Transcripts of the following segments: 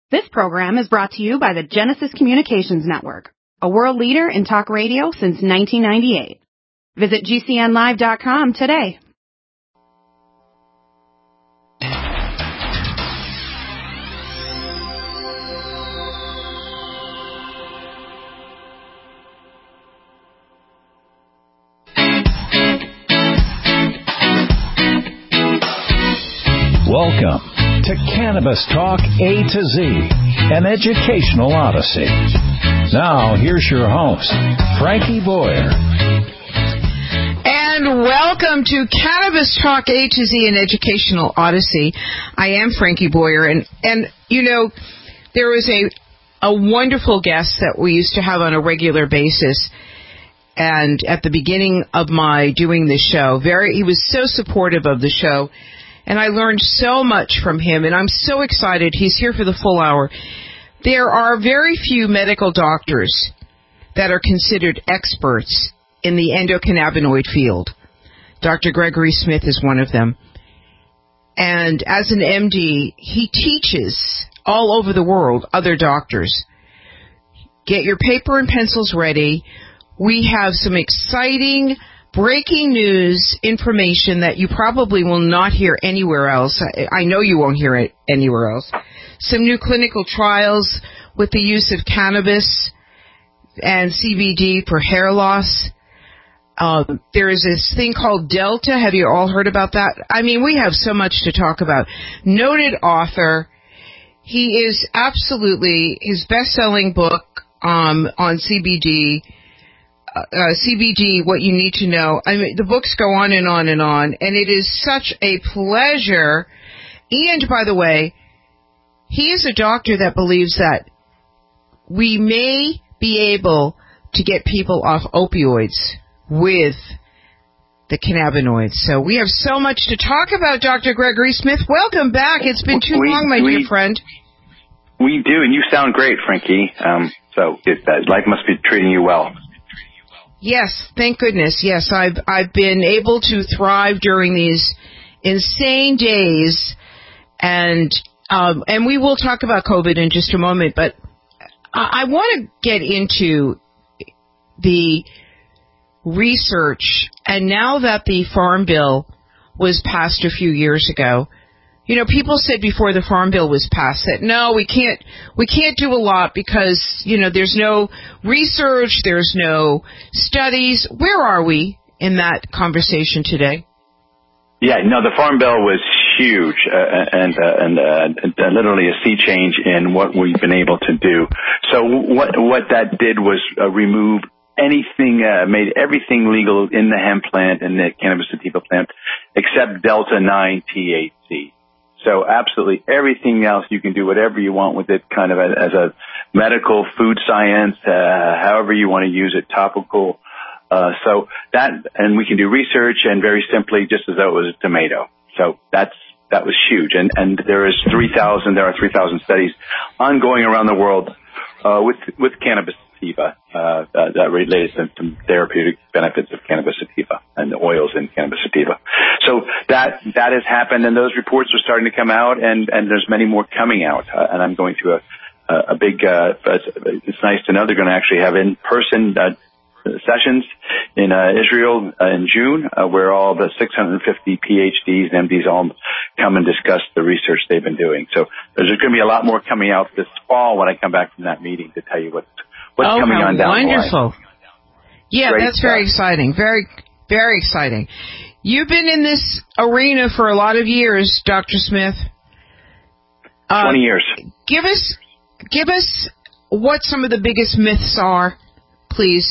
This program is brought to you by the Genesis Communications Network, a world leader in talk radio since 1998. Visit GCNlive.com today. Welcome to Cannabis Talk A to Z, an educational odyssey. Now, here's your host, Frankie Boyer. And welcome to Cannabis Talk A to Z, an educational odyssey. I am Frankie Boyer, and you know, there was a wonderful guest that we used to have on a regular basis. And at the beginning of my doing this show, he was so supportive of the show. And I learned so much from him, and I'm so excited. He's here for the full hour. There are very few medical doctors that are considered experts in the endocannabinoid field. Dr. Gregory Smith is one of them. And as an MD, he teaches all over the world other doctors. Get your paper and pencils ready. We have some exciting breaking news information that you probably will not hear anywhere else. I know you won't hear it anywhere else. Some new clinical trials with the use of cannabis and CBD for hair loss. There is this thing called Delta. Have you all heard about that? I mean, we have so much to talk about. Noted author. He is absolutely, his best-selling book on CBD, CBD, What You Need to Know. I mean, the books go on and on and on, and it is such a pleasure. And, by the way, he is a doctor that believes that we may be able to get people off opioids with the cannabinoids. So we have so much to talk about, Dr. Gregory Smith. Welcome back. It's been too long, my dear friend. We do, and you sound great, Frankie. Life must be treating you well. Yes, thank goodness. Yes, I've been able to thrive during these insane days, and we will talk about COVID in just a moment. But I want to get into the research, and now that the Farm Bill was passed a few years ago. You know, people said before the Farm Bill was passed that, no, we can't do a lot because, you know, there's no research, there's no studies. Where are we in that conversation today? Yeah, no, the Farm Bill was huge and literally a sea change in what we've been able to do. So what that did was remove anything, made everything legal in the hemp plant and the cannabis sativa plant except Delta-9 THC. So absolutely everything else, you can do whatever you want with it, kind of as a medical, food science, however you want to use it, topical. So that, and we can do research, and very simply, just as though it was a tomato. So that was huge. And there are 3,000 studies ongoing around the world, with cannabis sativa, that related to therapeutic benefits of cannabis sativa and the oils in cannabis sativa. So that has happened, and those reports are starting to come out, and there's many more coming out. And I'm going to a big, it's nice to know they're going to actually have in-person sessions in Israel in June, where all the 650 PhDs and MDs all come and discuss the research they've been doing. So there's going to be a lot more coming out this fall when I come back from that meeting to tell you what's coming on down the line. Wonderful. Yeah, Great that's stuff. very exciting. Very, very exciting. You've been in this arena for a lot of years, Dr. Smith. 20 years. Give us what some of the biggest myths are, please.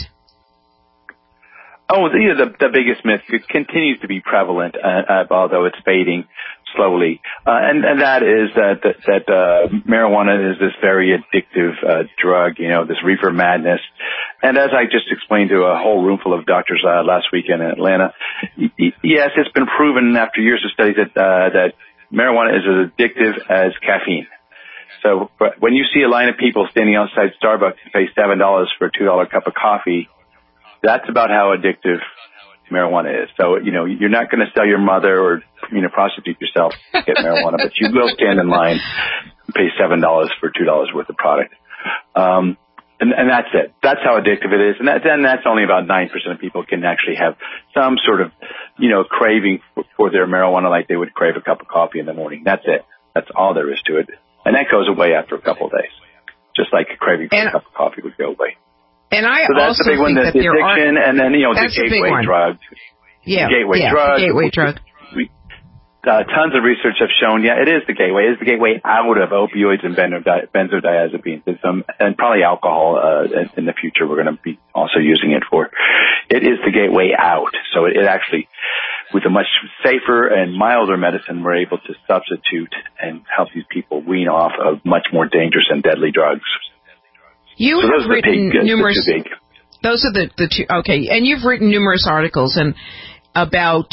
Oh, the biggest myth continues to be prevalent, although it's fading slowly, and that is that marijuana is this very addictive drug. You know, this reefer madness. And as I just explained to a whole room full of doctors last weekend in Atlanta, yes, it's been proven after years of studies that marijuana is as addictive as caffeine. So when you see a line of people standing outside Starbucks to pay $7 for a $2 cup of coffee, that's about how addictive marijuana is. So, you know, you're not going to sell your mother or, you know, prostitute yourself to get marijuana, but you will stand in line pay $7 for $2 worth of product. And that's it. That's how addictive it is. And that's only about 9% of people can actually have some sort of, craving for their marijuana like they would crave a cup of coffee in the morning. That's it. That's all there is to it. And that goes away after a couple of days. Just like a craving for a cup of coffee would go away. And so that's the big one, the addiction, and then, the gateway drug. Yeah. The gateway drug. The gateway drug. Tons of research have shown, it is the gateway. It is the gateway out of opioids and benzodiazepines and probably alcohol in the future we're going to be also using it for. It is the gateway out. So it actually, with a much safer and milder medicine, we're able to substitute and help these people wean off of much more dangerous and deadly drugs. You have written numerous. Those are the two. Okay, and you've written numerous articles about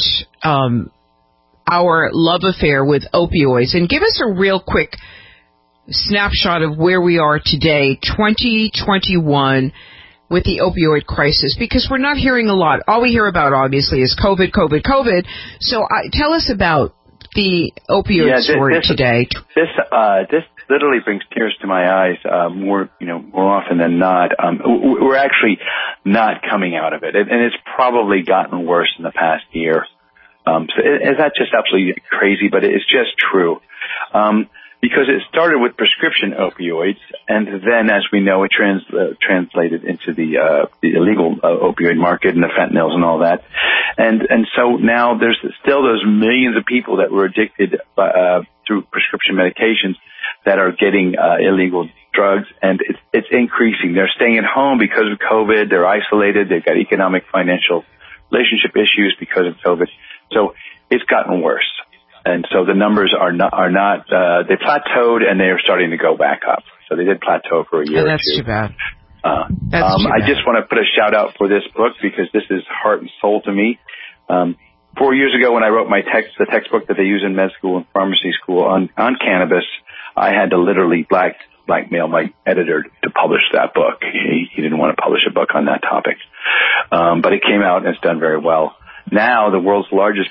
our love affair with opioids. And give us a real quick snapshot of where we are today, 2021, with the opioid crisis, because we're not hearing a lot. All we hear about, obviously, is COVID. So tell us about the opioid story today. This literally brings tears to my eyes more often than not. We're actually not coming out of it, and it's probably gotten worse in the past year. Is that just absolutely crazy? But it's just true. Because it started with prescription opioids, and then, as we know, it translated into the illegal opioid market and the fentanyls and all that. And so now there's still those millions of people that were addicted through prescription medications that are getting illegal drugs, and it's increasing. They're staying at home because of COVID. They're isolated. They've got economic, financial, relationship issues because of COVID. So it's gotten worse. And so the numbers are not they plateaued, and they are starting to go back up. So they did plateau for a year or two. That's too bad. I just want to put a shout out for this book because this is heart and soul to me. 4 years ago when I wrote the textbook that they use in med school and pharmacy school on cannabis, I had to literally blackmail my editor to publish that book. He didn't want to publish a book on that topic. But it came out and it's done very well. Now the world's largest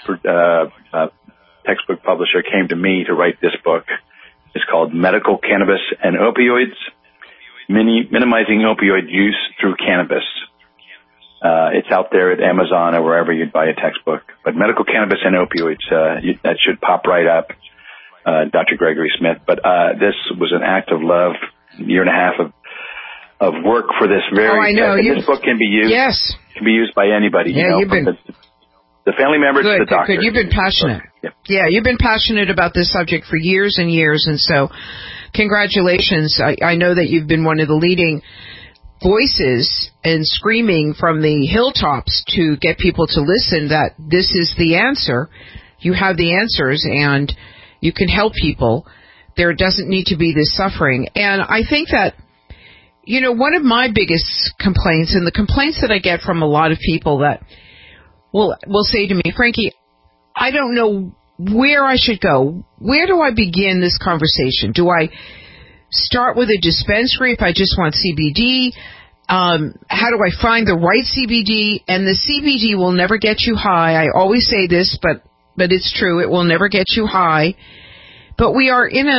textbook publisher came to me to write this book. It's called Medical Cannabis and Opioids, Minimizing Opioid Use Through Cannabis. It's out there at Amazon or wherever you'd buy a textbook. But Medical Cannabis and Opioids, that should pop right up, Dr. Gregory Smith. But this was an act of love, a year and a half of work for this very. I know. This book can be used. Yes. Can be used by anybody. Yeah, you've been. The family members to the doctor. Good. You've been passionate. Yeah, you've been passionate about this subject for years and years, and so congratulations. I know that you've been one of the leading voices and screaming from the hilltops to get people to listen that this is the answer. You have the answers, and you can help people. There doesn't need to be this suffering. And I think that, one of my biggest complaints, and the complaints that I get from a lot of people that will say to me, Frankie, I don't know where I should go. Where do I begin this conversation? Do I start with a dispensary if I just want CBD? How do I find the right CBD? And the CBD will never get you high. I always say this, but it's true. It will never get you high. But we are in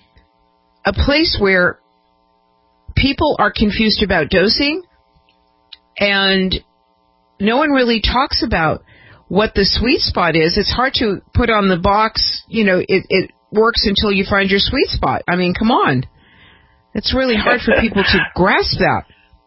a place where people are confused about dosing, and no one really talks about what the sweet spot is. It's hard to put on the box, it works until you find your sweet spot. I mean, come on. It's really hard for people to grasp that.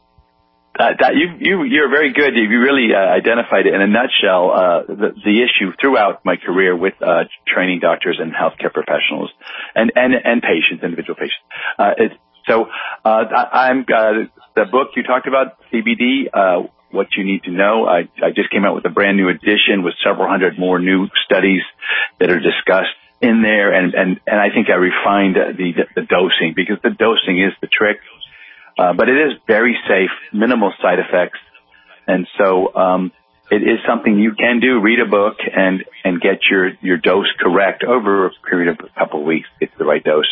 You're very good. You really identified it in a nutshell, the issue throughout my career with training doctors and healthcare professionals and patients, individual patients. I'm the book you talked about, CBD, What You Need to Know. I just came out with a brand new edition with several hundred more new studies that are discussed in there, and I think I refined the dosing, because the dosing is the trick. But it is very safe, minimal side effects, and so it is something you can do. Read a book and get your dose correct over a period of a couple of weeks. Get the right dose.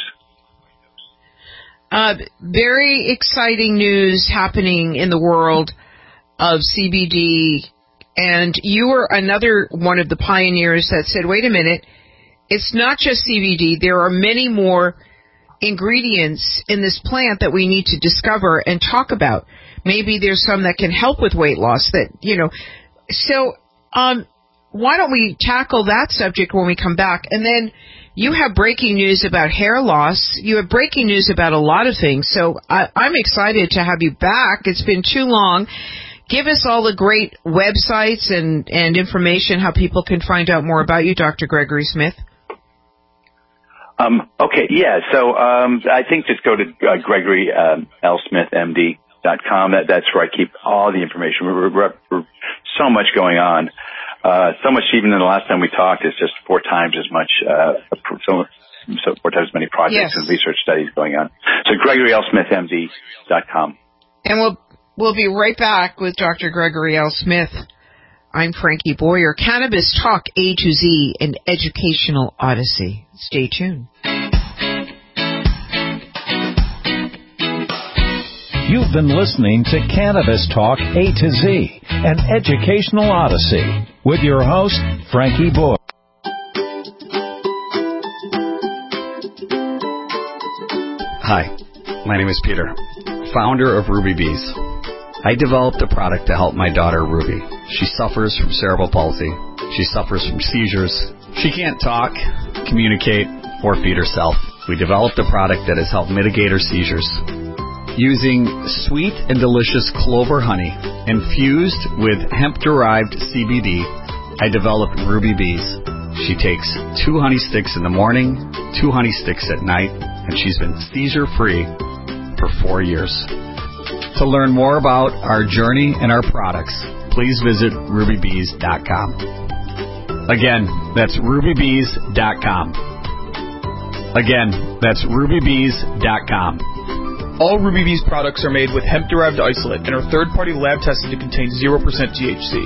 Very exciting news happening in the world of CBD, and you were another one of the pioneers that said, wait a minute, it's not just CBD. There are many more ingredients in this plant that we need to discover and talk about. Maybe there's some that can help with weight loss that, So, why don't we tackle that subject when we come back? And then you have breaking news about hair loss. You have breaking news about a lot of things. So I'm excited to have you back. It's been too long. Give us all the great websites and information how people can find out more about you, Dr. Gregory Smith. Okay, yeah. So I think just go to GregoryLSmithMD.com. That's where I keep all the information. We're so much going on. So much even than the last time we talked. It's just 4 times as much, so 4 times as many projects and research studies going on. So GregoryLSmithMD.com. And we'll be right back with Dr. Gregory L. Smith. I'm Frankie Boyer. Cannabis Talk A to Z, an educational odyssey. Stay tuned. You've been listening to Cannabis Talk A to Z, an educational odyssey, with your host, Frankie Boyer. Hi, my name is Peter, founder of Ruby Bees. I developed a product to help my daughter, Ruby. She suffers from cerebral palsy. She suffers from seizures. She can't talk, communicate, or feed herself. We developed a product that has helped mitigate her seizures. Using sweet and delicious clover honey infused with hemp-derived CBD, I developed Ruby Bees. She takes 2 honey sticks in the morning, 2 honey sticks at night, and she's been seizure-free for 4 years. To learn more about our journey and our products, please visit rubybees.com. Again, that's rubybees.com. Again, that's rubybees.com. All Ruby Bees products are made with hemp-derived isolate and are third-party lab tested to contain 0% THC.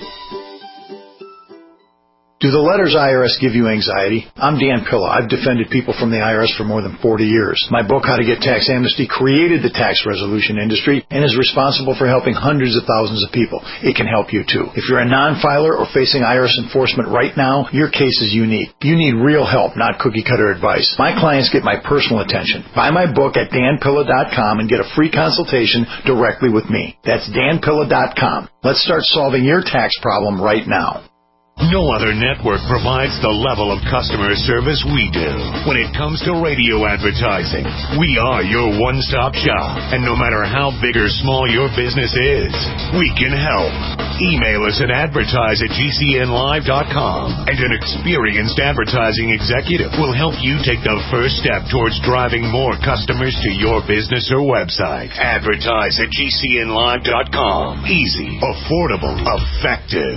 Do the letters IRS give you anxiety? I'm Dan Pilla. I've defended people from the IRS for more than 40 years. My book, How to Get Tax Amnesty, created the tax resolution industry and is responsible for helping hundreds of thousands of people. It can help you too. If you're a non-filer or facing IRS enforcement right now, your case is unique. You need real help, not cookie-cutter advice. My clients get my personal attention. Buy my book at danpilla.com and get a free consultation directly with me. That's danpilla.com. Let's start solving your tax problem right now. No other network provides the level of customer service we do. When it comes to radio advertising, we are your one-stop shop. And no matter how big or small your business is, we can help. Email us at advertise@gcnlive.com, and an experienced advertising executive will help you take the first step towards driving more customers to your business or website. Advertise@gcnlive.com. Easy, affordable, effective.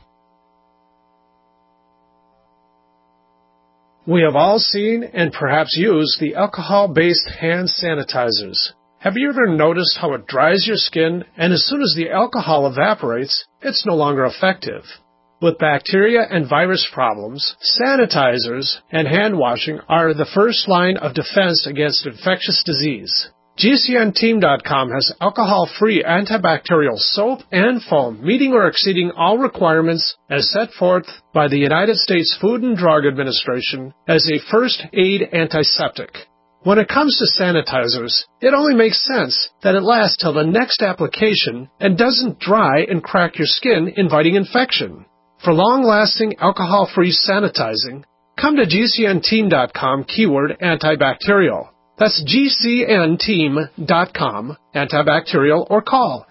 We have all seen and perhaps used the alcohol-based hand sanitizers. Have you ever noticed how it dries your skin, and as soon as the alcohol evaporates, it's no longer effective? With bacteria and virus problems, sanitizers and hand washing are the first line of defense against infectious disease. GCNteam.com has alcohol-free antibacterial soap and foam, meeting or exceeding all requirements as set forth by the United States Food and Drug Administration as a first aid antiseptic. When it comes to sanitizers, it only makes sense that it lasts till the next application and doesn't dry and crack your skin, inviting infection. For long-lasting alcohol-free sanitizing, come to GCNteam.com keyword antibacterial. That's GCNteam.com, antibacterial, or call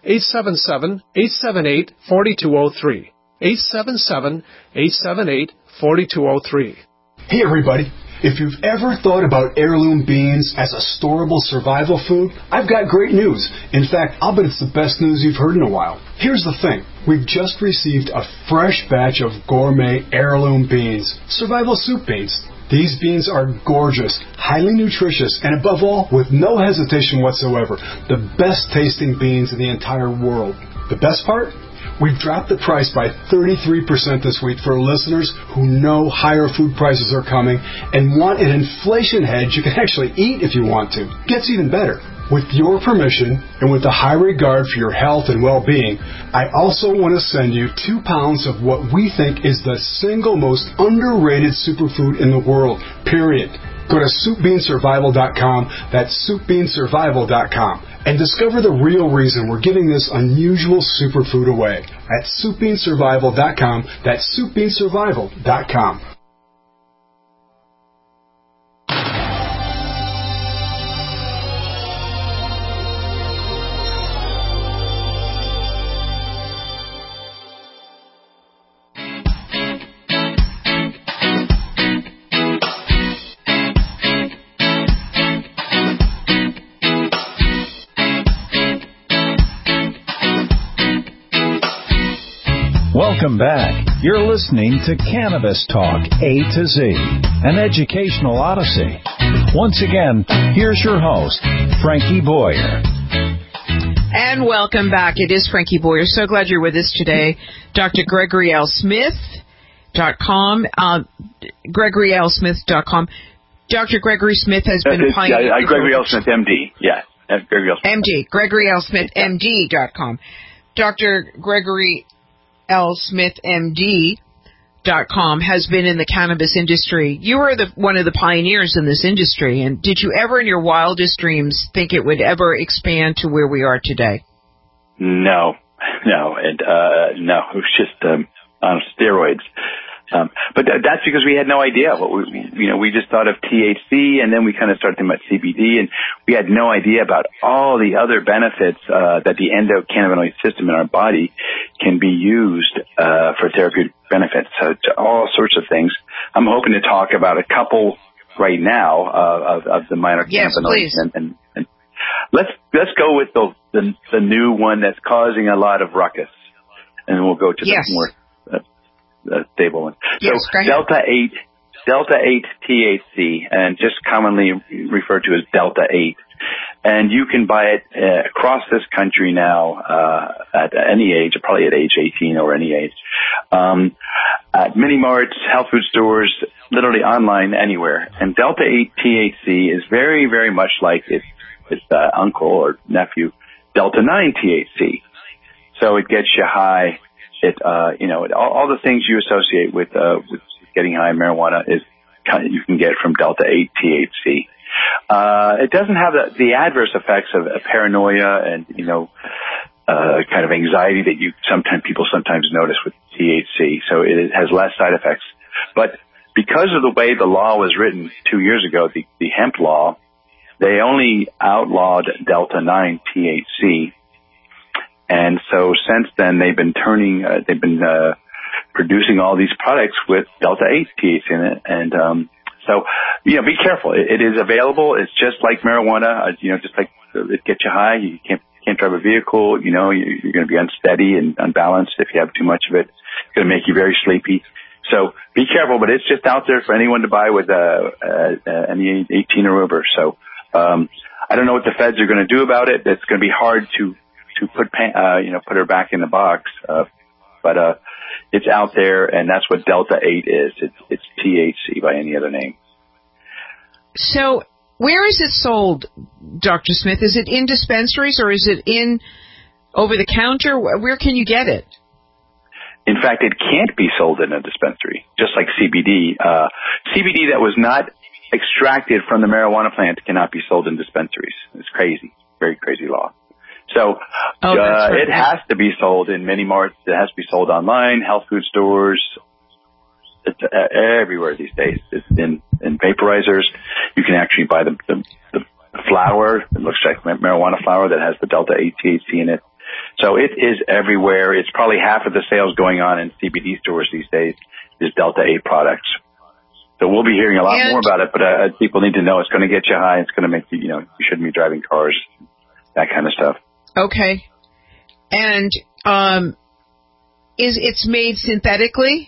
877-878-4203. 877-878-4203. Hey everybody, if you've ever thought about heirloom beans as a storable survival food, I've got great news. In fact, I'll bet it's the best news you've heard in a while. Here's the thing. We've just received a fresh batch of gourmet heirloom beans, survival soup beans. These beans are gorgeous, highly nutritious, and above all, with no hesitation whatsoever, the best tasting beans in the entire world. The best part? We've dropped the price by 33% this week for listeners who know higher food prices are coming and want an inflation hedge you can actually eat if you want to. Gets even better. With your permission, and with a high regard for your health and well-being, I also want to send you 2 pounds of what we think is the single most underrated superfood in the world, period. Go to SoupBeanSurvival.com, that's SoupBeanSurvival.com, and discover the real reason we're giving this unusual superfood away at SoupBeanSurvival.com, that's SoupBeanSurvival.com. Welcome back. You're listening to Cannabis Talk A to Z, an educational odyssey. Once again, here's your host, Frankie Boyer. And welcome back. It is Frankie Boyer. So glad you're with us today. Dr. GregoryLSmith.com. GregoryLSmith.com. Dr. Gregory Smith has been a pioneer. Gregory L. Smith, MD. Yeah. Gregory L. Smith. MD. GregoryLSmithMD.com. Dr. Gregory LSmithMD.com has been in the cannabis industry. You were one of the pioneers in this industry, and did you ever in your wildest dreams think it would ever expand to where we are today? No, it was just on steroids. But that's because we had no idea. We just thought of THC, and then we kind of started thinking about CBD, and we had no idea about all the other benefits that the endocannabinoid system in our body can be used for therapeutic benefits, to all sorts of things. I'm hoping to talk about a couple right now of the minor cannabinoids. And let's go with the new one that's causing a lot of ruckus, and then we'll go to the more stable one. Yes, so Delta 8 THC, and just commonly referred to as Delta 8. And you can buy it across this country now at any age, probably at age 18 or any age, at mini marts, health food stores, literally online, anywhere. And Delta 8 THC is very, very much like its uncle or nephew, Delta 9 THC. So it gets you high. All the things you associate with getting high in marijuana you can get from Delta 8 THC. It doesn't have the adverse effects of paranoia and, kind of anxiety that people sometimes notice with THC. So it has less side effects. But because of the way the law was written 2 years ago, the hemp law, they only outlawed Delta 9 THC. And so since then, they've been producing all these products with Delta 8 THC in it. And so be careful. It is available. It's just like marijuana. Just like it gets you high. You can't drive a vehicle. You're going to be unsteady and unbalanced if you have too much of it. It's going to make you very sleepy. So be careful. But it's just out there for anyone to buy with any 18 or over. So I don't know what the feds are going to do about it. It's going to be hard to put her back in the box. But it's out there, and that's what Delta 8 is. It's THC by any other name. So where is it sold, Dr. Smith? Is it in dispensaries or is it in over the counter? Where can you get it? In fact, it can't be sold in a dispensary, just like CBD. CBD that was not extracted from the marijuana plant cannot be sold in dispensaries. It's crazy. Very crazy law. So it has to be sold in mini marts. It has to be sold online, health food stores. It's everywhere these days. It's in vaporizers. You can actually buy the flower. It looks like marijuana flower that has the Delta 8 THC in it. So it is everywhere. It's probably half of the sales going on in CBD stores these days is Delta 8 products. So we'll be hearing a lot more about it, but people need to know it's going to get you high. It's going to make you, you shouldn't be driving cars, that kind of stuff. Okay. And it's made synthetically?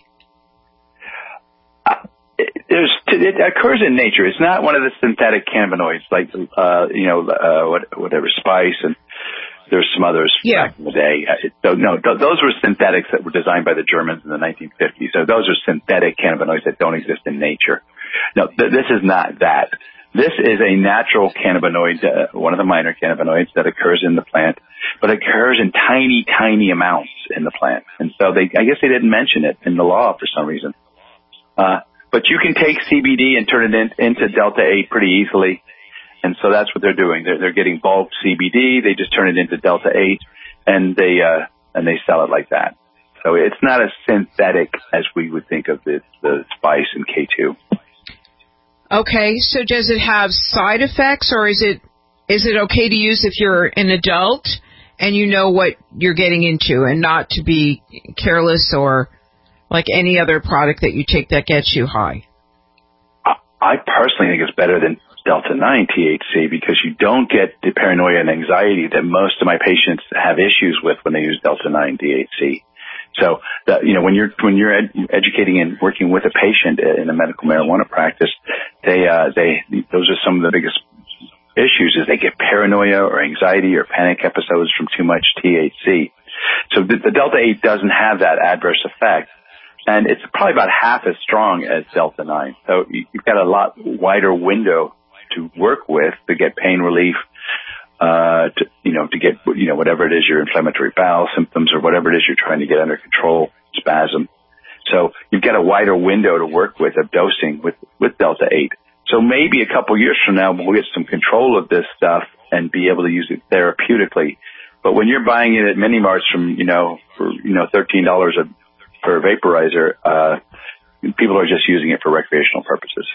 It occurs in nature. It's not one of the synthetic cannabinoids like whatever spice, and there's some others back in the day. Those were synthetics that were designed by the Germans in the 1950s. So those are synthetic cannabinoids that don't exist in nature. No, this is not that. This is a natural cannabinoid, one of the minor cannabinoids that occurs in the plant, but it occurs in tiny, tiny amounts in the plant. And so I guess they didn't mention it in the law for some reason. But But you can take CBD and turn it into Delta-8 pretty easily. And so that's what they're doing. They're getting bulk CBD. They just turn it into Delta-8, and they sell it like that. So it's not as synthetic as we would think of the spice in K2. Okay, so does it have side effects, or is it okay to use if you're an adult and you know what you're getting into, and not to be careless or like any other product that you take that gets you high? I personally think it's better than Delta-9 THC because you don't get the paranoia and anxiety that most of my patients have issues with when they use Delta-9 THC. So that, when you're educating and working with a patient in a medical marijuana practice, those are some of the biggest issues is they get paranoia or anxiety or panic episodes from too much THC. So the Delta-8 doesn't have that adverse effect. And it's probably about half as strong as Delta-9. So you've got a lot wider window to work with to get pain relief, to get, whatever it is, your inflammatory bowel symptoms or whatever it is you're trying to get under control, spasm. So you've got a wider window to work with of dosing with Delta-8. So maybe a couple years from now, we'll get some control of this stuff and be able to use it therapeutically. But when you're buying it at mini marts from, for $13 per vaporizer, people are just using it for recreational purposes.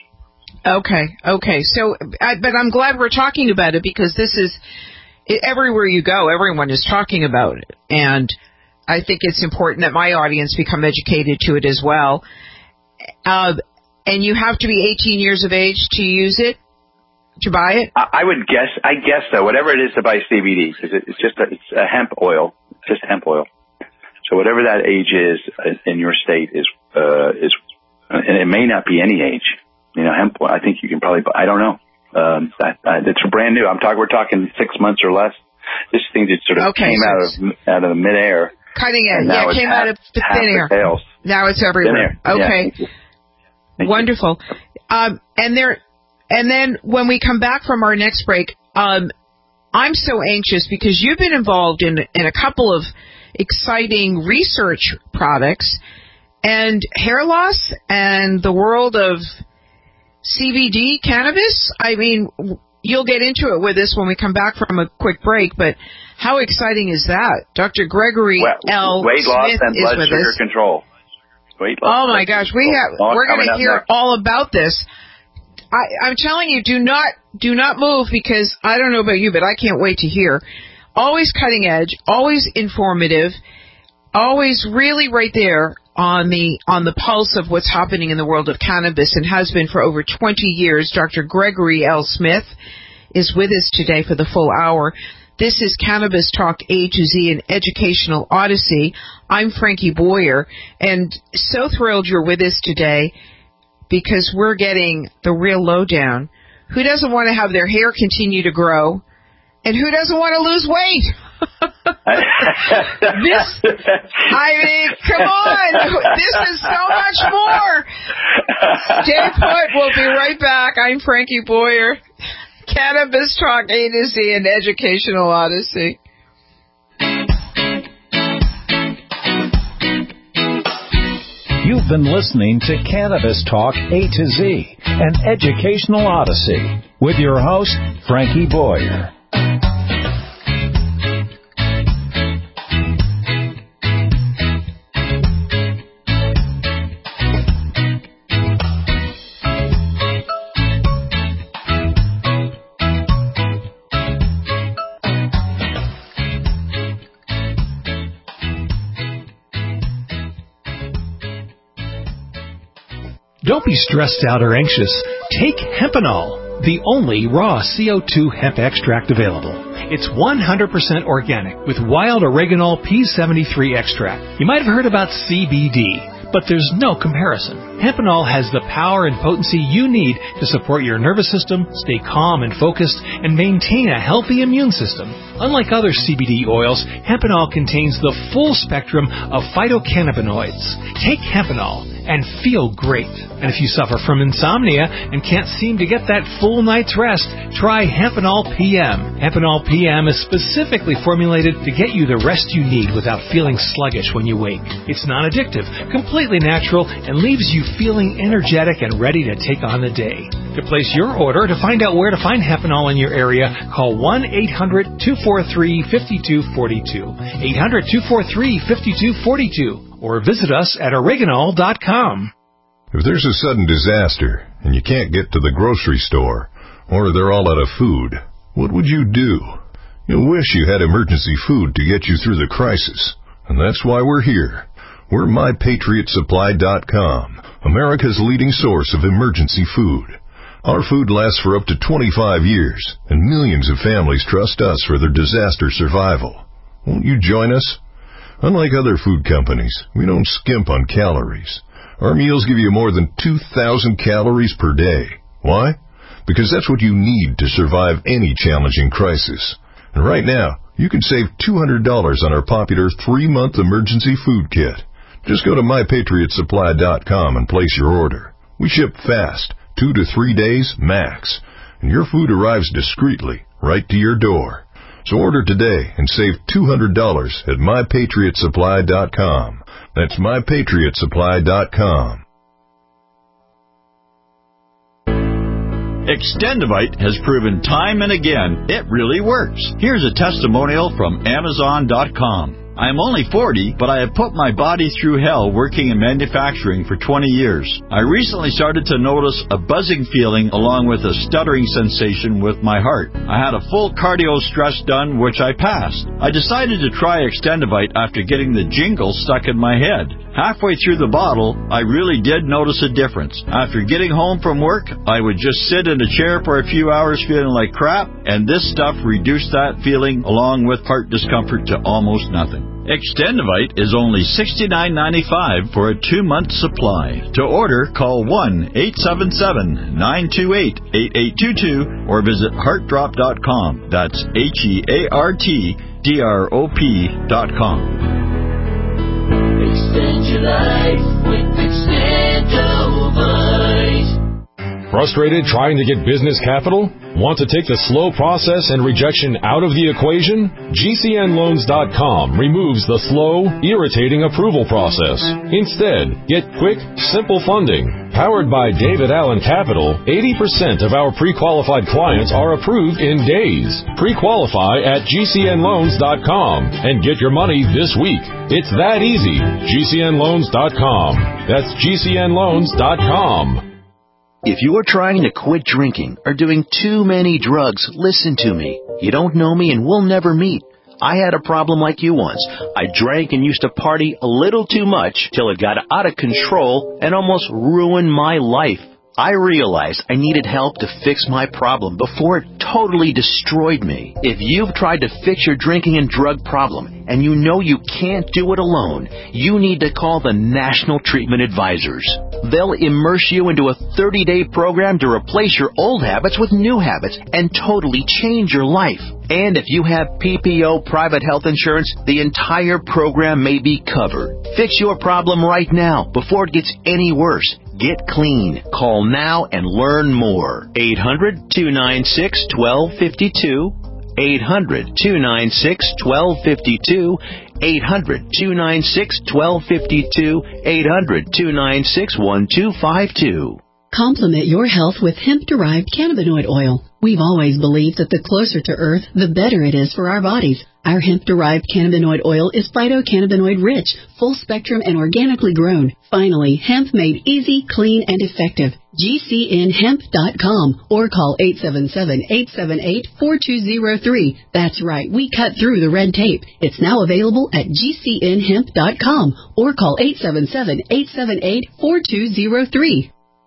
Okay. So, but I'm glad we're talking about it because this is everywhere you go. Everyone is talking about it, and I think it's important that my audience become educated to it as well. And you have to be 18 years of age to use it, to buy it. I guess so. Whatever it is to buy CBD, because it's a hemp oil. It's just hemp oil. So whatever that age is in your state is, and it may not be any age. Hemp oil, I think you can probably buy, I don't know. It's brand new. We're talking 6 months or less. This thing just sort of came out of the midair. Cutting edge. Yeah, it came out of the thin air. Now it's everywhere. Okay. Yeah. Wonderful. And then when we come back from our next break, I'm so anxious because you've been involved in a couple of exciting research products and hair loss and the world of CBD cannabis. I mean, you'll get into it with us when we come back from a quick break, but how exciting is that? Dr. Gregory L. Weight loss Smith and blood sugar control. Oh my gosh, we're going to hear all about this. I'm telling you, do not move because I don't know about you, but I can't wait to hear. Always cutting edge, always informative, always really right there on the pulse of what's happening in the world of cannabis and has been for over 20 years. Dr. Gregory L. Smith is with us today for the full hour. This is Cannabis Talk A to Z, an educational odyssey. I'm Frankie Boyer, and so thrilled you're with us today because we're getting the real lowdown. Who doesn't want to have their hair continue to grow? And who doesn't want to lose weight? Come on. This is so much more. Stay put. We'll be right back. I'm Frankie Boyer. Cannabis Talk A to Z, an educational odyssey. You've been listening to Cannabis Talk A to Z, an educational odyssey, with your host, Frankie Boyer. Don't be stressed out or anxious. Take Hempanol, the only raw CO2 hemp extract available. It's 100% organic with wild oregano P73 extract. You might have heard about CBD, but there's no comparison. Hempanol has the power and potency you need to support your nervous system, stay calm and focused, and maintain a healthy immune system. Unlike other CBD oils, Hempanol contains the full spectrum of phytocannabinoids. Take Hempanol and feel great. And if you suffer from insomnia and can't seem to get that full night's rest, try Hempanol PM. Hempanol PM is specifically formulated to get you the rest you need without feeling sluggish when you wake. It's non-addictive, completely natural, and leaves you feeling energetic and ready to take on the day. To place your order, to find out where to find Hempenol in your area, call 1-800-243-5242, 800-243-5242, or visit us at Oregonol.com. If there's a sudden disaster and you can't get to the grocery store, or they're all out of food, what would you do? You'll wish you had emergency food to get you through the crisis. And that's why we're here. We're MyPatriotSupply.com, America's leading source of emergency food. Our food lasts for up to 25 years, and millions of families trust us for their disaster survival. Won't you join us? Unlike other food companies, we don't skimp on calories. Our meals give you more than 2,000 calories per day. Why? Because that's what you need to survive any challenging crisis. And right now, you can save $200 on our popular 3-month emergency food kit. Just go to MyPatriotSupply.com and place your order. We ship fast, 2 to 3 days max, and your food arrives discreetly right to your door. So order today and save $200 at MyPatriotSupply.com. That's MyPatriotSupply.com. Extendivite has proven time and again it really works. Here's a testimonial from Amazon.com. I am only 40, but I have put my body through hell working in manufacturing for 20 years. I recently started to notice a buzzing feeling along with a stuttering sensation with my heart. I had a full cardio stress done, which I passed. I decided to try Extendivite after getting the jingle stuck in my head. Halfway through the bottle, I really did notice a difference. After getting home from work, I would just sit in a chair for a few hours feeling like crap, and this stuff reduced that feeling along with heart discomfort to almost nothing. Extendivite is only $69.95 for a 2-month supply. To order, call 1-877-928-8822 or visit heartdrop.com. That's HEARTDROP.com. Extend your life with Extendivite. Frustrated trying to get business capital? Want to take the slow process and rejection out of the equation? GCNLoans.com removes the slow, irritating approval process. Instead, get quick, simple funding. Powered by David Allen Capital, 80% of our pre-qualified clients are approved in days. Pre-qualify at GCNLoans.com and get your money this week. It's that easy. GCNLoans.com. That's GCNLoans.com. If you are trying to quit drinking or doing too many drugs, listen to me. You don't know me and we'll never meet. I had a problem like you once. I drank and used to party a little too much till it got out of control and almost ruined my life. I realized I needed help to fix my problem before it totally destroyed me. If you've tried to fix your drinking and drug problem and you know you can't do it alone, you need to call the National Treatment Advisors. They'll immerse you into a 30-day program to replace your old habits with new habits and totally change your life. And if you have PPO private health insurance, the entire program may be covered. Fix your problem right now before it gets any worse. Get clean. Call now and learn more. 800-296-1252. 800-296-1252. 800-296-1252. 800-296-1252. Complement your health with hemp-derived cannabinoid oil. We've always believed that the closer to Earth, the better it is for our bodies. Our hemp-derived cannabinoid oil is phytocannabinoid-rich, full-spectrum, and organically grown. Finally, hemp made easy, clean, and effective. GCNHemp.com or call 877-878-4203. That's right, we cut through the red tape. It's now available at GCNHemp.com or call 877-878-4203.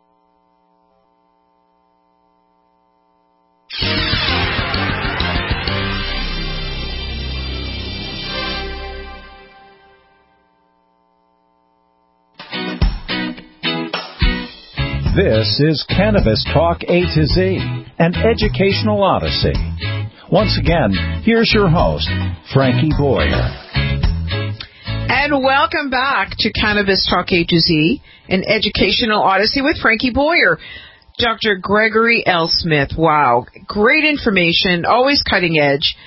This is Cannabis Talk A to Z, an educational odyssey. Once again, here's your host, Frankie Boyer. And welcome back to Cannabis Talk A to Z, an educational odyssey with Frankie Boyer. Dr. Gregory L. Smith, wow, great information, always cutting edge.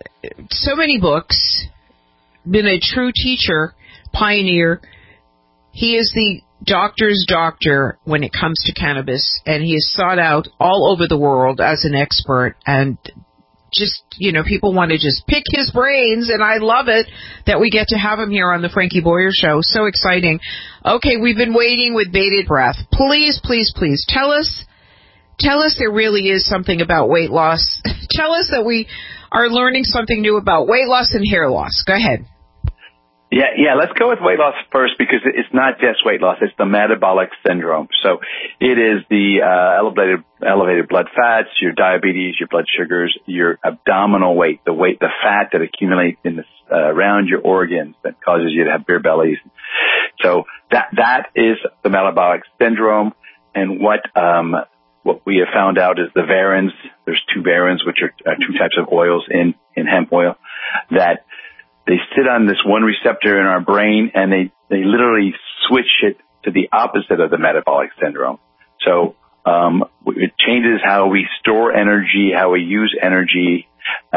So many books, been a true teacher, pioneer. He is the doctor's doctor when it comes to cannabis, and he is sought out all over the world as an expert. And just, people want to just pick his brains, and I love it that we get to have him here on the Frankie Boyer Show. So exciting. Okay, we've been waiting with bated breath. Please, please, please tell us there really is something about weight loss. Tell us that we are learning something new about weight loss and hair loss. Go ahead. Yeah. Let's go with weight loss first, because it's not just weight loss. It's the metabolic syndrome. So it is the elevated blood fats, your diabetes, your blood sugars, your abdominal weight, the fat that accumulates in around your organs that causes you to have beer bellies. So that is the metabolic syndrome. And what we have found out is the varins. There's 2 varins, which are 2 types of oils in hemp oil, that they sit on this one receptor in our brain, and they literally switch it to the opposite of the metabolic syndrome. So it changes how we store energy, how we use energy,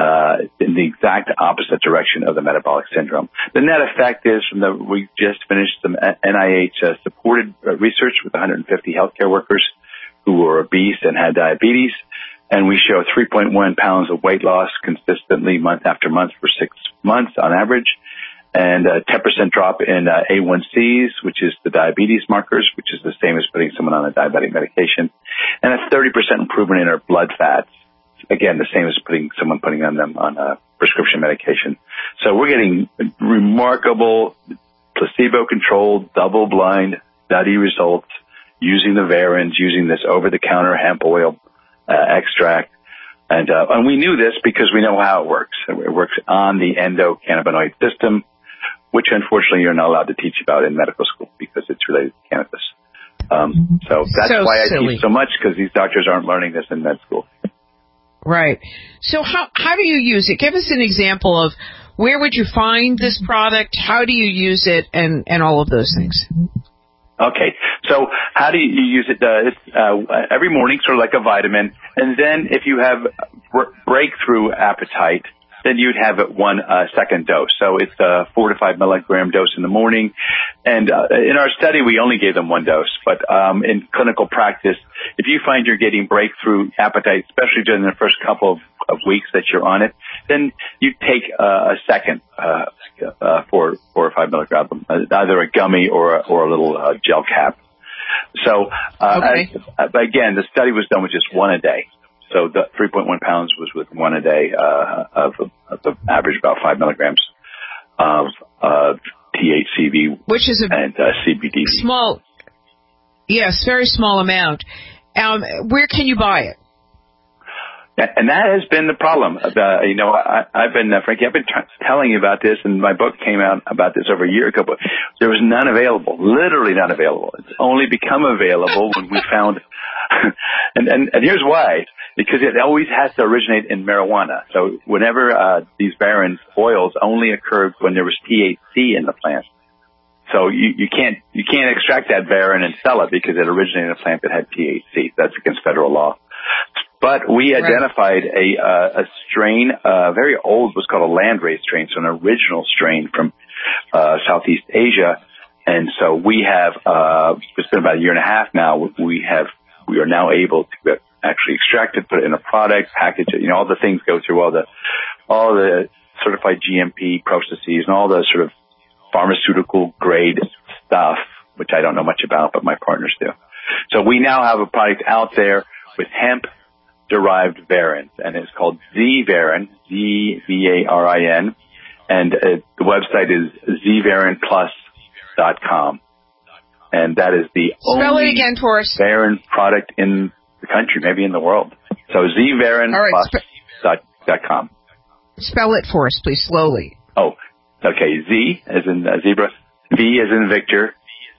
in the exact opposite direction of the metabolic syndrome. The net effect is we just finished some NIH supported research with 150 healthcare workers who were obese and had diabetes. And we show 3.1 pounds of weight loss consistently month after month for 6 months on average, and a 10% drop in A1Cs, which is the diabetes markers, which is the same as putting someone on a diabetic medication, and a 30% improvement in our blood fats. Again, the same as putting them on a prescription medication. So we're getting remarkable placebo-controlled, double-blind study results using the varins, using this over-the-counter hemp oil extract. And we knew this because we know how it works. It works on the endocannabinoid system, which unfortunately you're not allowed to teach about in medical school because it's related to cannabis. So that's why I teach so much, because these doctors aren't learning this in med school. Right. So how do you use it? Give us an example of where would you find this product? How do you use it, and all of those things? Okay, so how do you use it? It's every morning, sort of like a vitamin, and then if you have breakthrough appetite, then you'd have it one second dose. So it's a 4 to 5 milligram dose in the morning, and in our study we only gave them 1 dose. But in clinical practice, if you find you're getting breakthrough appetite, especially during the first couple of weeks that you're on it, then you take a second 4 or 5 milligrams, either a gummy or a little gel cap. So, but again, the study was done with just 1 a day. So the 3.1 pounds was with 1 a day of the average about 5 milligrams of THCV, which is and CBD. Small, yes, very small amount. Where can you buy it? And that has been the problem. I've been, Frankie, I've been telling you about this, and my book came out about this over a year ago, but there was none available, literally none available. It's only become available when we found, and here's why, because it always has to originate in marijuana. So whenever these varins oils only occurred when there was THC in the plant. So you can't extract that varin and sell it because it originated in a plant that had THC. That's against federal law. But we identified a strain, very old, what's called a landrace strain, so an original strain from Southeast Asia. And so we have, it's been about a year and a half now, we are now able to actually extract it, put it in a product, package it, all the things go through all the certified GMP processes and all the sort of pharmaceutical grade stuff, which I don't know much about, but my partners do. So we now have a product out there with hemp-derived varins, and it's called Z-Varin, Z-V-A-R-I-N, and the website is zvarinplus.com. And that is the only varin product in the country, maybe in the world. So zvarinplus.com. Spell it for us, please, slowly. Oh, okay. Z as in zebra, V as in Victor,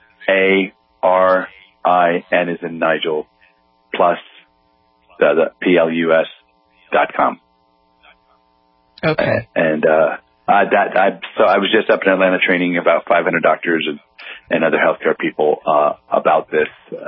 A-R-I-N as in Nigel, plus the PLUS.com. Okay. And so I was just up in Atlanta training about 500 doctors and other healthcare people about this.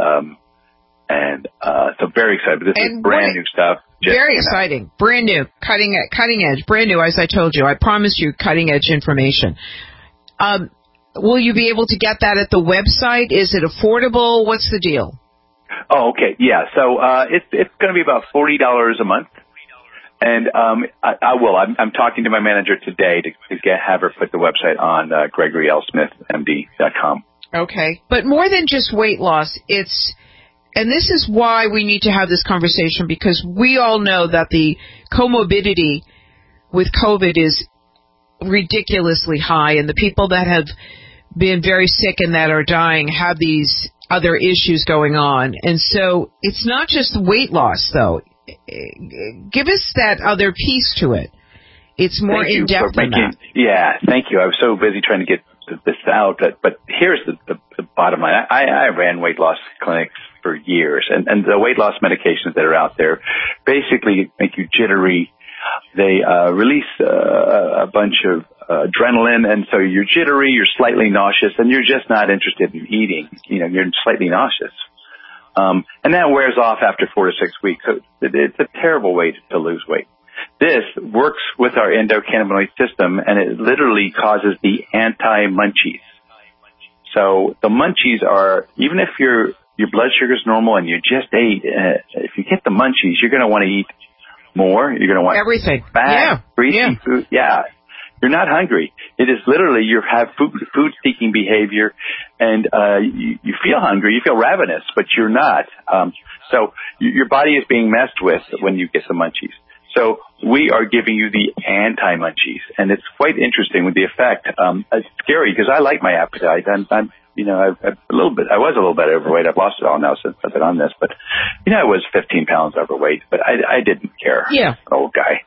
So very excited. But this is brand new stuff. Very exciting. Brand new. Cutting edge. Brand new, as I told you. I promised you cutting edge information. will you be able to get that at the website? Is it affordable? What's the deal? Oh, okay. Yeah. So, it's going to be about $40 a month. And, I will. I'm talking to my manager today to have her put the website on, GregoryLSmithMD.com. Okay. But more than just weight loss, and this is why we need to have this conversation, because we all know that the comorbidity with COVID is ridiculously high, and the people that have been very sick and that are dying have these other issues going on. And so it's not just weight loss, though. Give us that other piece to it. It's more in-depth than that. Yeah, thank you. I was so busy trying to get this out, but here's the bottom line. I ran weight loss clinics for years, and the weight loss medications that are out there basically make you jittery. They release a bunch of adrenaline, and so you're jittery, you're slightly nauseous, and you're just not interested in eating. You're slightly nauseous. And that wears off after 4 to 6 weeks. So it's a terrible way to lose weight. This works with our endocannabinoid system, and it literally causes the anti-munchies. So the munchies are, even if your blood sugar is normal and you just ate, if you get the munchies, you're going to want to eat more. You're going to want everything. Fat, greasy food. Yeah. You're not hungry. It is literally you have food-seeking behavior, and you feel hungry, you feel ravenous, but you're not. So your body is being messed with when you get the munchies. So we are giving you the anti-munchies, and it's quite interesting with the effect. It's scary because I like my appetite. I was a little bit overweight. I've lost it all now since I've been on this, but I was 15 pounds overweight, but I didn't care. Yeah, old guy.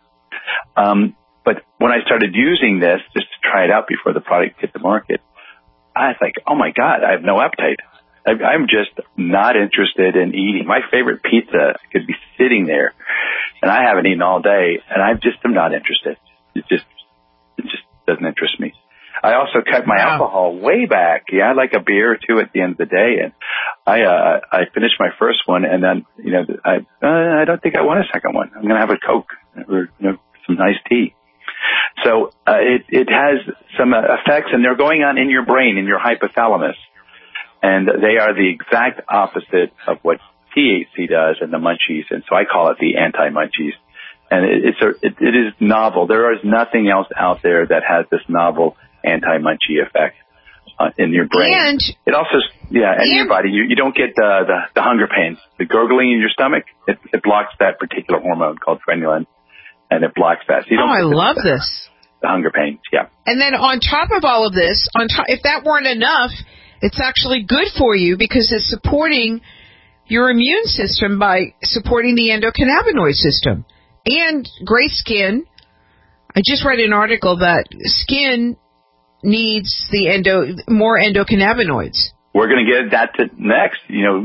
But when I started using this just to try it out before the product hit the market, I was like, oh my God, I have no appetite. I'm just not interested in eating. My favorite pizza could be sitting there, and I haven't eaten all day, and I just am not interested. It just doesn't interest me. I also cut my alcohol way back. Yeah, I like a beer or two at the end of the day, and I finished my first one, and then I don't think I want a second one. I'm going to have a Coke or some nice tea. So it has some effects, and they're going on in your brain, in your hypothalamus. And they are the exact opposite of what THC does and the munchies. And so I call it the anti-munchies. And it is novel. There is nothing else out there that has this novel anti-munchie effect in your brain. And it also, in your body, you don't get the hunger pains. The gurgling in your stomach, it blocks that particular hormone called frenulin, and it blocks that. So you don't I love this. The hunger pains, yeah. And then on top of all of this, if that weren't enough, it's actually good for you because it's supporting your immune system by supporting the endocannabinoid system. And great skin. I just read an article that skin needs more endocannabinoids. We're going to get that to next.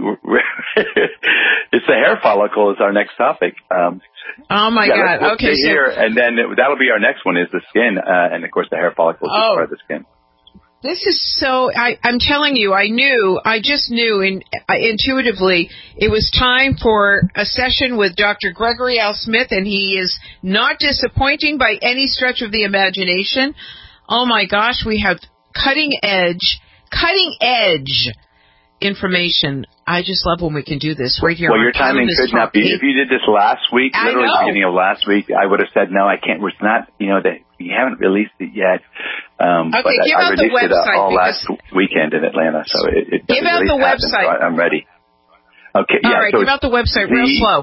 It's the hair follicle is our next topic. Oh my God! Let's okay, so here, and then that'll be our next one is the skin, and of course the hair follicle is part of the skin. This is so, I'm telling you, I just knew intuitively it was time for a session with Dr. Gregory L. Smith, and he is not disappointing by any stretch of the imagination. Oh my gosh, we have cutting edge information. I just love when we can do this right here. Well, your timing could not be. If you did this last week, literally the beginning of last week, I would have said, no, I can't. It's not, we haven't released it yet. Okay, but give I out the released website. it all last weekend in Atlanta, so it give out the website. So I'm ready. Okay, all right, give out the website real slow.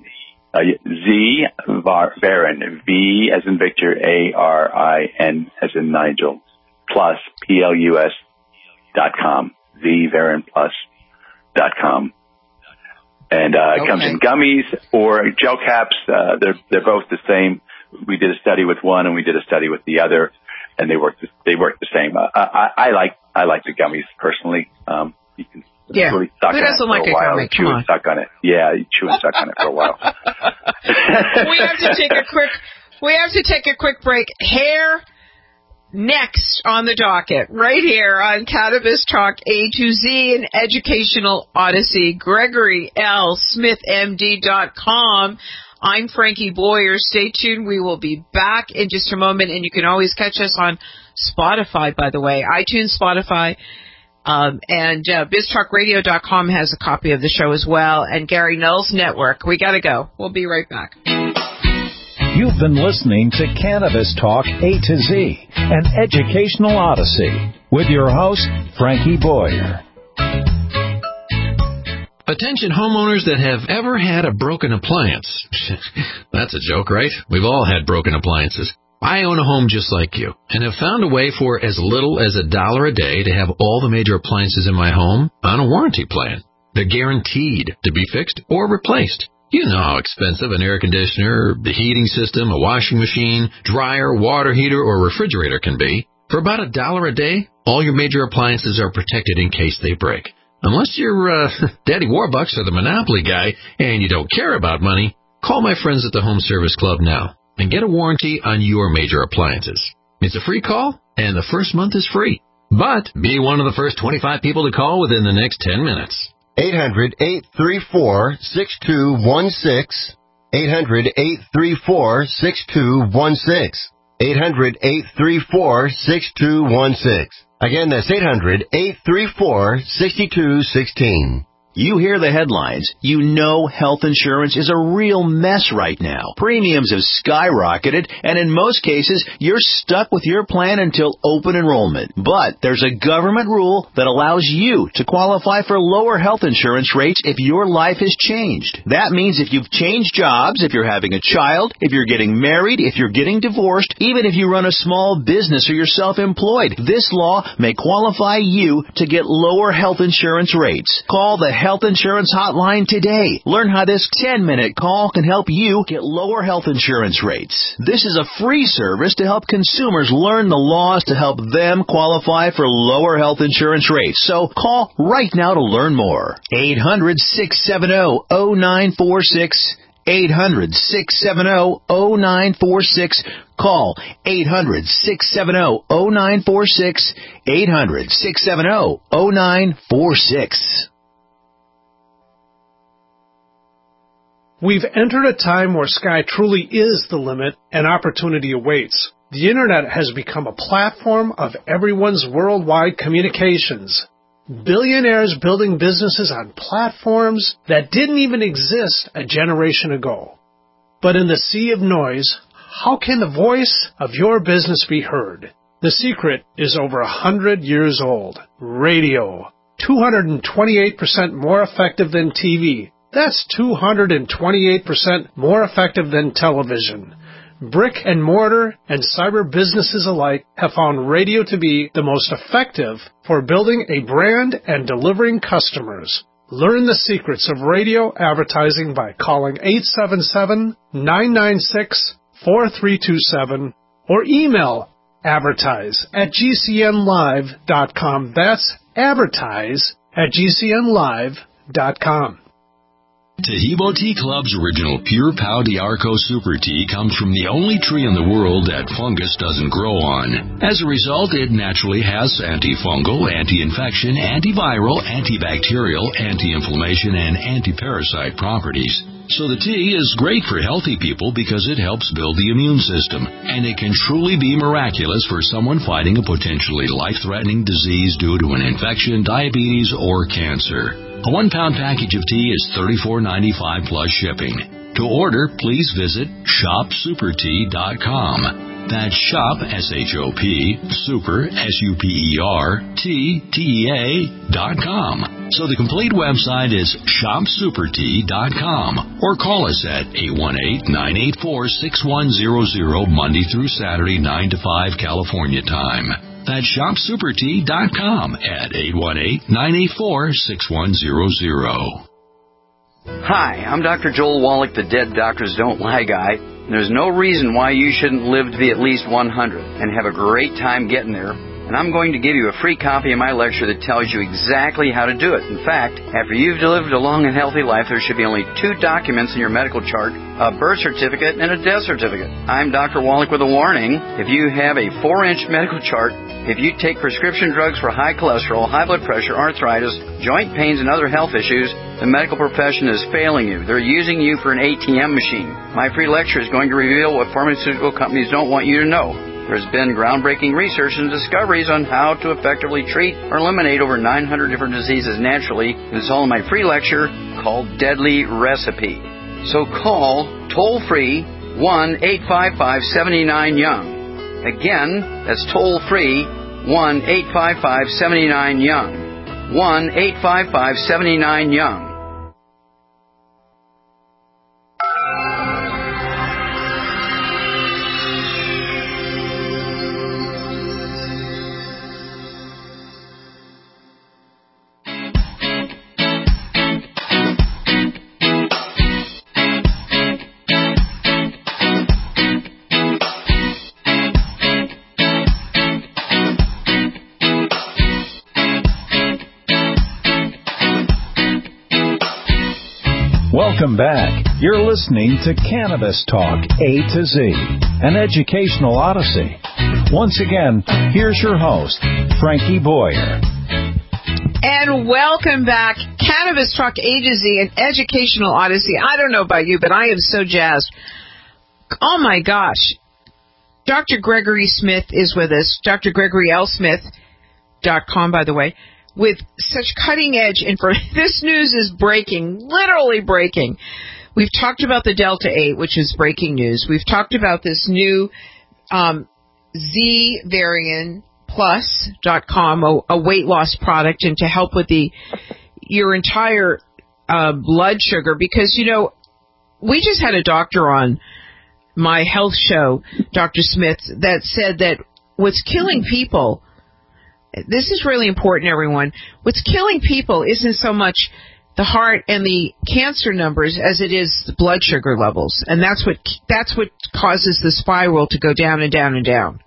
Varin, V as in Victor, ARIN as in Nigel, plus PLUS.com. VVarinPlus.com. And it comes in gummies or gel caps. They're both the same. We did a study with one and we did a study with the other, and they work the same. I like the gummies personally. You can really suck on it for a while. Chew and suck on it. Yeah, you chew and suck on it for a while. We have to take a quick break. Hair next on the docket, right here on Cannabis Talk A to Z, an educational odyssey. GregoryLSmithMD.com. I'm Frankie Boyer. Stay tuned. We will be back in just a moment, and you can always catch us on Spotify, by the way, iTunes, Spotify, and BizTalkRadio.com has a copy of the show as well, and Gary Null's network. We got to go. We'll be right back. You've been listening to Cannabis Talk A to Z, an educational odyssey, with your host, Frankie Boyer. Attention homeowners that have ever had a broken appliance. That's a joke, right? We've all had broken appliances. I own a home just like you and have found a way for as little as $1 a day to have all the major appliances in my home on a warranty plan. They're guaranteed to be fixed or replaced. You know how expensive an air conditioner, the heating system, a washing machine, dryer, water heater, or refrigerator can be. For about $1 a day, all your major appliances are protected in case they break. Unless you're Daddy Warbucks or the Monopoly guy and you don't care about money, call my friends at the Home Service Club now and get a warranty on your major appliances. It's a free call, and the first month is free. But be one of the first 25 people to call within the next 10 minutes. 800-834-6216. 800-834-6216. 800-834-6216. Again, that's 800-834-6216. You hear the headlines. You know health insurance is a real mess right now. Premiums have skyrocketed, and in most cases, you're stuck with your plan until open enrollment. But there's a government rule that allows you to qualify for lower health insurance rates if your life has changed. That means if you've changed jobs, if you're having a child, if you're getting married, if you're getting divorced, even if you run a small business or you're self-employed, this law may qualify you to get lower health insurance rates. Call the Health Insurance Hotline today. Learn how this 10-minute call can help you get lower health insurance rates. This is a free service to help consumers learn the laws to help them qualify for lower health insurance rates. So call right now to learn more. 800-670-0946. 800-670-0946. Call 800-670-0946. 800-670-0946. We've entered a time where sky truly is the limit and opportunity awaits. The Internet has become a platform of everyone's worldwide communications. Billionaires building businesses on platforms that didn't even exist a generation ago. But in the sea of noise, how can the voice of your business be heard? The secret is over 100 years old. Radio. 228% more effective than TV. That's 228% more effective than television. Brick and mortar and cyber businesses alike have found radio to be the most effective for building a brand and delivering customers. Learn the secrets of radio advertising by calling 877-996-4327 or email advertise@gcnlive.com. That's advertise@gcnlive.com. Taheebo Tea Club's original Pure Pau d'Arco Super Tea comes from the only tree in the world that fungus doesn't grow on. As a result, it naturally has antifungal, anti-infection, antiviral, antibacterial, anti-inflammation, and anti-parasite properties. So the tea is great for healthy people because it helps build the immune system, and it can truly be miraculous for someone fighting a potentially life-threatening disease due to an infection, diabetes, or cancer. A 1-pound package of tea is $34.95 plus shipping. To order, please visit shopsupertea.com. That's shop, S-H-O-P, super, S-U-P-E-R, T-T-E-A.com. So the complete website is shopsupertea.com, or call us at 818-984-6100 Monday through Saturday, 9 to 5 California time. That's shopsupertea.com at 818-984-6100. Hi, I'm Dr. Joel Wallach, the Dead Doctors Don't Lie guy. There's no reason why you shouldn't live to be at least 100 and have a great time getting there. And I'm going to give you a free copy of my lecture that tells you exactly how to do it. In fact, after you've lived a long and healthy life, there should be only 2 documents in your medical chart, a birth certificate and a death certificate. I'm Dr. Wallach with a warning. If you have a 4-inch medical chart, if you take prescription drugs for high cholesterol, high blood pressure, arthritis, joint pains, and other health issues, the medical profession is failing you. They're using you for an ATM machine. My free lecture is going to reveal what pharmaceutical companies don't want you to know. There's been groundbreaking research and discoveries on how to effectively treat or eliminate over 900 different diseases naturally. It's all in my free lecture called Deadly Recipe. So call toll-free 1-855-79-YOUNG. Again, that's toll-free 1-855-79-YOUNG. 1-855-79-YOUNG. Welcome back. You're listening to Cannabis Talk A to Z, an educational odyssey. Once again, here's your host, Frankie Boyer. And welcome back. Cannabis Talk A to Z, an educational odyssey. I don't know about you, but I am so jazzed. Oh, my gosh. Dr. Gregory Smith is with us. drgregorylsmith.com, by the way. With such cutting-edge information. This news is breaking, literally breaking. We've talked about the Delta 8, which is breaking news. We've talked about this new Z Variant Plus.com, a weight loss product, and to help with your entire blood sugar. Because, you know, we just had a doctor on my health show, Dr. Smith, that said that what's killing people, this is really important, everyone. What's killing people isn't so much the heart and the cancer numbers as it is the blood sugar levels, and that's what causes the spiral to go down and down and down.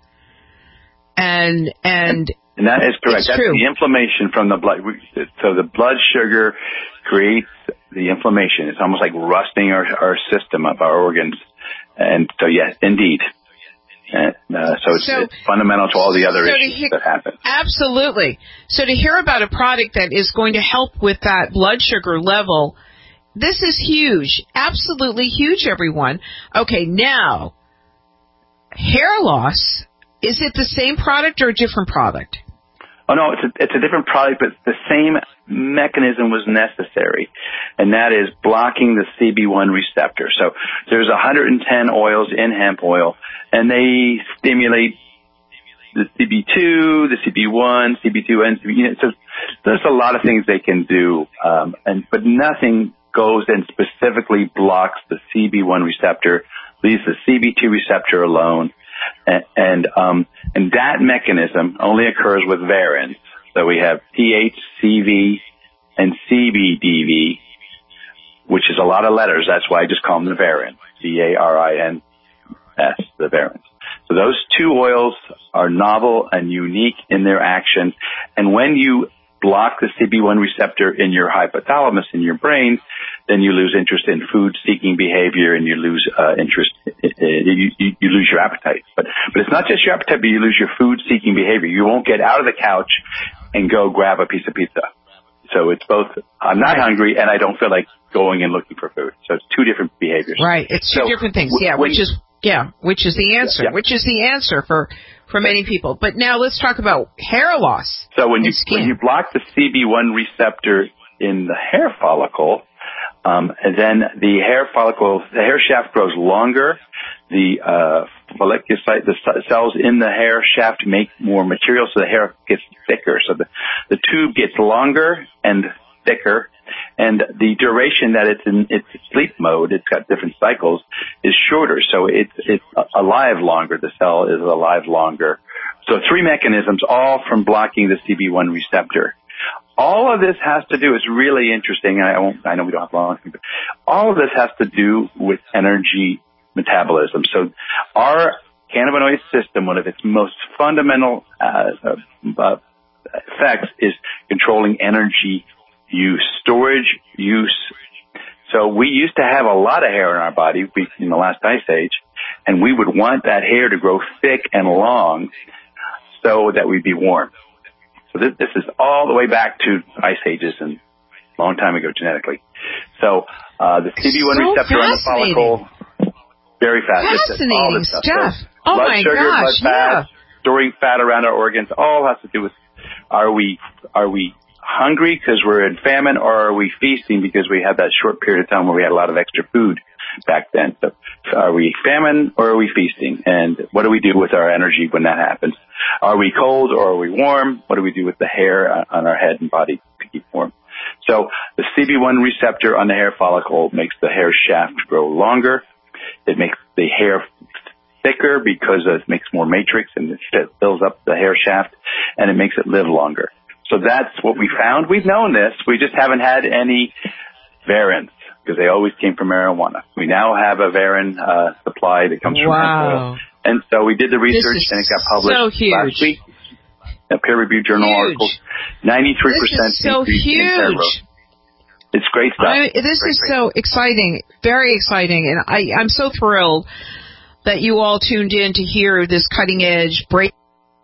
And that is correct. That's true. The inflammation from the blood. So the blood sugar creates the inflammation. It's almost like rusting our system of our organs. And so, yes, indeed. So it's fundamental to all the other issues that happen. Absolutely. So to hear about a product that is going to help with that blood sugar level, this is huge. Absolutely huge, everyone. Okay, now, hair loss, is it the same product or a different product? Oh, no, it's a different product, but the same mechanism was necessary, and that is blocking the CB1 receptor. So there's 110 oils in hemp oil, and they stimulate the CB2, the CB1, CB2, and CB. So there's a lot of things they can do, but nothing goes and specifically blocks the CB1 receptor, leaves the CB2 receptor alone. And that mechanism only occurs with variants. So we have THCV and CBDV, which is a lot of letters. That's why I just call them the variants. VARINS, the variants. So those two oils are novel and unique in their action. And when you block the CB1 receptor in your hypothalamus in your brain, then you lose interest in food-seeking behavior, and you lose interest. You lose your appetite. But it's not just your appetite, but you lose your food-seeking behavior. You won't get out of the couch and go grab a piece of pizza. So it's both, I'm not hungry, and I don't feel like going and looking for food. So it's two different behaviors. Right. It's two different things. Which is the answer. Yeah. Which is the answer for many people. But now let's talk about hair loss. So when you block the CB1 receptor in the hair follicle, and then the hair shaft grows longer. The folliculocyte, the cells in the hair shaft make more material, so the hair gets thicker. So the tube gets longer and thicker, and the duration that it's in its sleep mode, it's got different cycles, is shorter. So it's alive longer. The cell is alive longer. So three mechanisms, all from blocking the CB1 receptor. All of this has to do, it's really interesting, I know we don't have long, but all of this has to do with energy metabolism. So our cannabinoid system, one of its most fundamental effects is controlling energy use, storage use. So we used to have a lot of hair in our body in the last ice age, and we would want that hair to grow thick and long so that we'd be warm. So this is all the way back to ice ages and a long time ago genetically. So the CB1 receptor on the follicle, Very fast. Fascinating all this stuff. So Oh blood my sugar, gosh, blood fat, storing fat around our organs, all has to do with are we hungry because we're in famine, or are we feasting because we had that short period of time where we had a lot of extra food back then? So are we famine or are we feasting? And what do we do with our energy when that happens? Are we cold or are we warm? What do we do with the hair on our head and body to keep warm? So the CB1 receptor on the hair follicle makes the hair shaft grow longer. It makes the hair thicker because it makes more matrix and it fills up the hair shaft, and it makes it live longer. So that's what we found. We've known this. We just haven't had any variants because they always came from marijuana. We now have a varin supply that comes from hemp oil. And so we did the research and it got published last week. A peer-reviewed journal article. 93% This is so huge. It's great stuff. This is so exciting, very exciting, and I'm so thrilled that you all tuned in to hear this cutting-edge breaking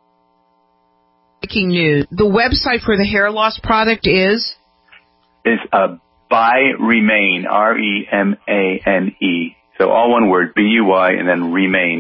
news. The website for the hair loss product is Buy Remain, REMANE. So all one word, BUY, and then Remain,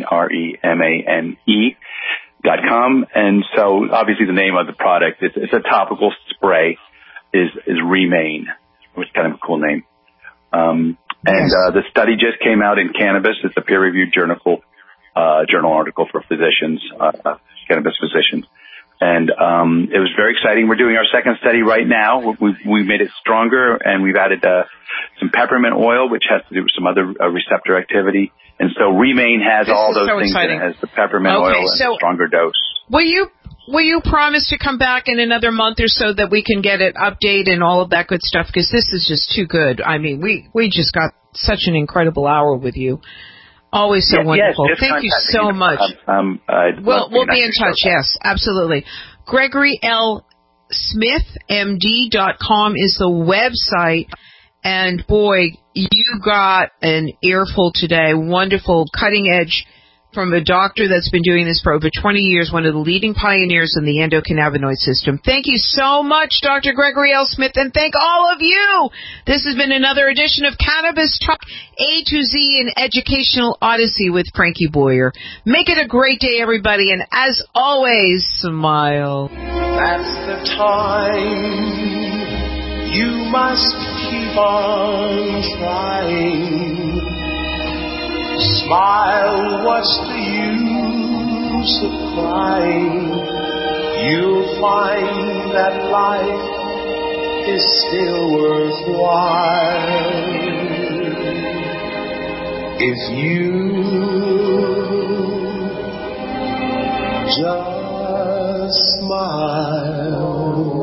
REMANE.com. And so obviously the name of the product, it's a topical spray, is Remain, which is kind of a cool name. The study just came out in Cannabis. It's a peer-reviewed journal article for physicians, cannabis physicians. And it was very exciting. We're doing our second study right now. We made it stronger, and we've added some peppermint oil, which has to do with some other receptor activity. And so Remain has all those things. Exciting. It has the peppermint oil and a stronger dose. Will you promise to come back in another month or so that we can get it updated and all of that good stuff? Because this is just too good. I mean, we just got such an incredible hour with you. Always so wonderful. Yes, thank you so much. We'll be in touch. Yes, absolutely. GregoryLSmithMD.com is the website. And boy, you got an earful today. Wonderful, cutting edge from a doctor that's been doing this for over 20 years, one of the leading pioneers in the endocannabinoid system. Thank you so much, Dr. Gregory L. Smith, and thank all of you. This has been another edition of Cannabis Talk A to Z, an educational odyssey with Frankie Boyer. Make it a great day, everybody, and as always, smile. That's the time you must keep on trying. Smile, what's the use of crying? You'll find that life is still worthwhile if you just smile.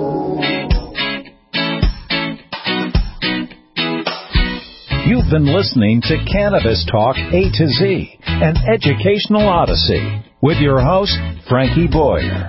You've been listening to Cannabis Talk A to Z, an educational odyssey, with your host, Frankie Boyer.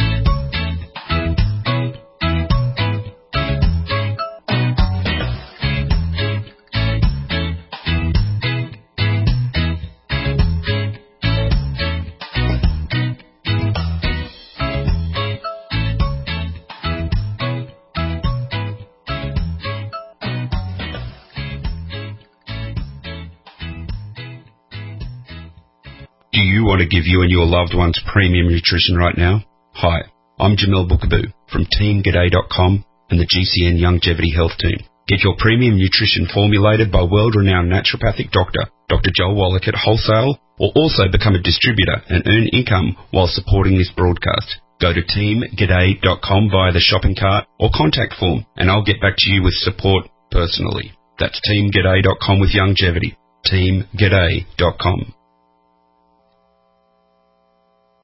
Do you want to give you and your loved ones premium nutrition right now? Hi, I'm Jamil Bookaboo from TeamGaday.com and the GCN Longevity Health Team. Get your premium nutrition formulated by world-renowned naturopathic doctor, Dr. Joel Wallach at Wholesale, or also become a distributor and earn income while supporting this broadcast. Go to TeamGaday.com via the shopping cart or contact form, and I'll get back to you with support personally. That's TeamGaday.com with longevity. TeamGaday.com.